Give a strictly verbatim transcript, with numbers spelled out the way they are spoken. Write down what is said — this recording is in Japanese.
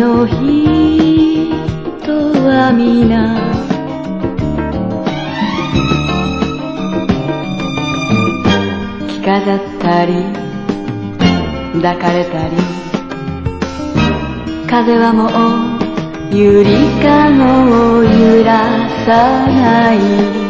の人は皆着飾ったり抱かれたり、風はもうゆりかごを揺らさない。